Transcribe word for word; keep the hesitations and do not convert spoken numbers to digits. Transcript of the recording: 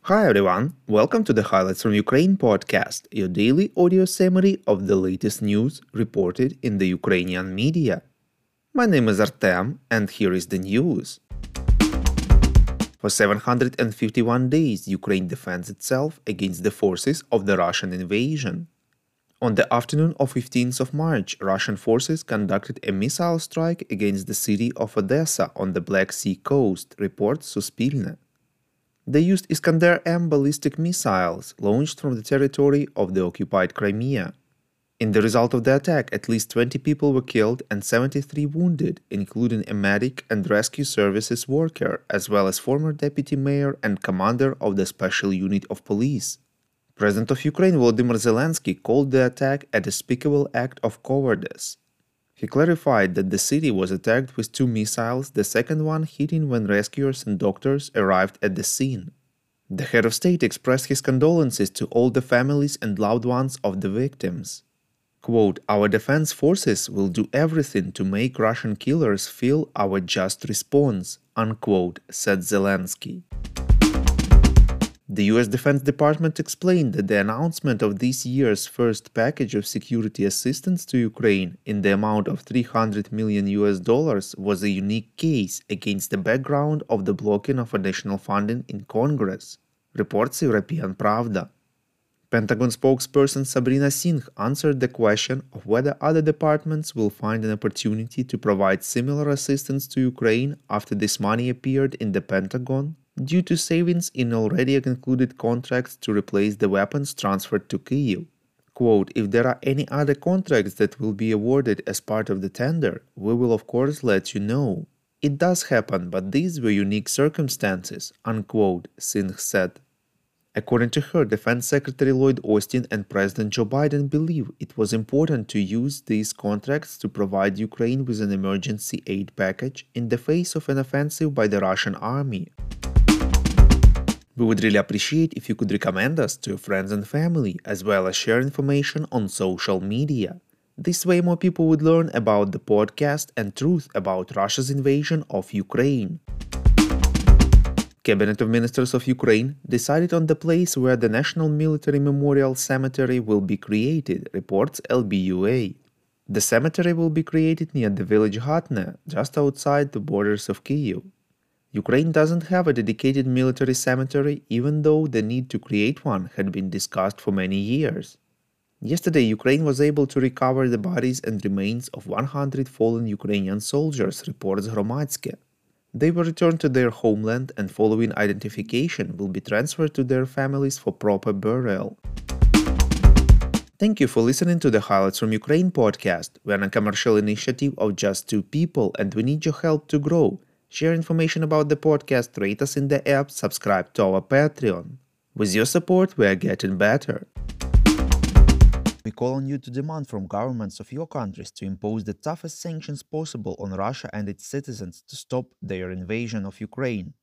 Hi everyone, welcome to the Highlights from Ukraine podcast, your daily audio summary of the latest news reported in the Ukrainian media. My name is Artem, and here is the news. For seven hundred fifty-one days, Ukraine defends itself against the forces of the Russian invasion. On the afternoon of fifteenth of March, Russian forces conducted a missile strike against the city of Odessa on the Black Sea coast, reports Suspilne. They used Iskander M ballistic missiles launched from the territory of the occupied Crimea. In the result of the attack, at least twenty people were killed and seventy-three wounded, including a medic and rescue services worker, as well as former deputy mayor and commander of the special unit of police. President of Ukraine Volodymyr Zelensky called the attack a despicable act of cowardice. He clarified that the city was attacked with two missiles, the second one hitting when rescuers and doctors arrived at the scene. The head of state expressed his condolences to all the families and loved ones of the victims. Quote, "Our defense forces will do everything to make Russian killers feel our just response," unquote, said Zelensky. The U S Defense Department explained that the announcement of this year's first package of security assistance to Ukraine in the amount of three hundred million U S dollars was a unique case against the background of the blocking of additional funding in Congress, reports European Pravda. Pentagon spokesperson Sabrina Singh answered the question of whether other departments will find an opportunity to provide similar assistance to Ukraine after this money appeared in the Pentagon, due to savings in already concluded contracts to replace the weapons transferred to Kyiv. Quote, "If there are any other contracts that will be awarded as part of the tender, we will of course let you know. It does happen, but these were unique circumstances," unquote, Singh said. According to her, Defense Secretary Lloyd Austin and President Joe Biden believe it was important to use these contracts to provide Ukraine with an emergency aid package in the face of an offensive by the Russian army. We would really appreciate if you could recommend us to your friends and family, as well as share information on social media. This way more people would learn about the podcast and truth about Russia's invasion of Ukraine. Cabinet of Ministers of Ukraine decided on the place where the National Military Memorial Cemetery will be created, reports L B U A. The cemetery will be created near the village Hatne, just outside the borders of Kyiv. Ukraine doesn't have a dedicated military cemetery, even though the need to create one had been discussed for many years. Yesterday, Ukraine was able to recover the bodies and remains of one hundred fallen Ukrainian soldiers, reports Hromadske. They were returned to their homeland and following identification will be transferred to their families for proper burial. Thank you for listening to the Highlights from Ukraine podcast. We're a commercial initiative of just two people and we need your help to grow. Share information about the podcast, rate us in the app, subscribe to our Patreon. With your support, we are getting better. We call on you to demand from governments of your countries to impose the toughest sanctions possible on Russia and its citizens to stop their invasion of Ukraine.